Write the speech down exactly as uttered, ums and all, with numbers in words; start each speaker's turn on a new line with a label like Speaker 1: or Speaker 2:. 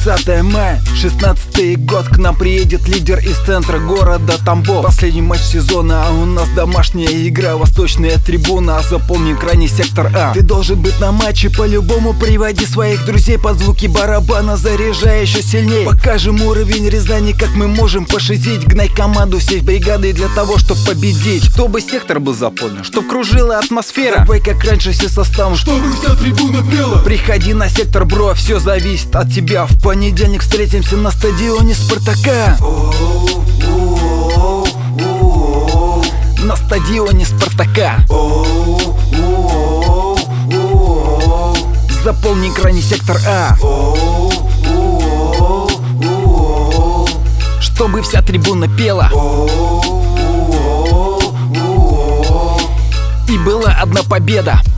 Speaker 1: тридцатое мая, шестнадцатый год. К нам приедет лидер из центра города Тамбов. Последний матч сезона, а у нас домашняя игра. Восточная трибуна, заполни крайний сектор А. Ты должен быть на матче, по-любому приводи своих друзей. Под звуки барабана заряжай еще сильней. Покажем уровень Рязани, как мы можем пошизить. Гнать команду всей бригады для того, чтобы победить. Чтобы сектор был заполнен, чтоб кружила атмосфера. Давай как раньше все составом,
Speaker 2: чтобы вся трибуна пела.
Speaker 1: Приходи на сектор, бро, все зависит от тебя. В понедельник встретимся на стадионе Спартака. На стадионе Спартака. Заполни крайний сектор А. Чтобы вся трибуна пела. И была одна победа.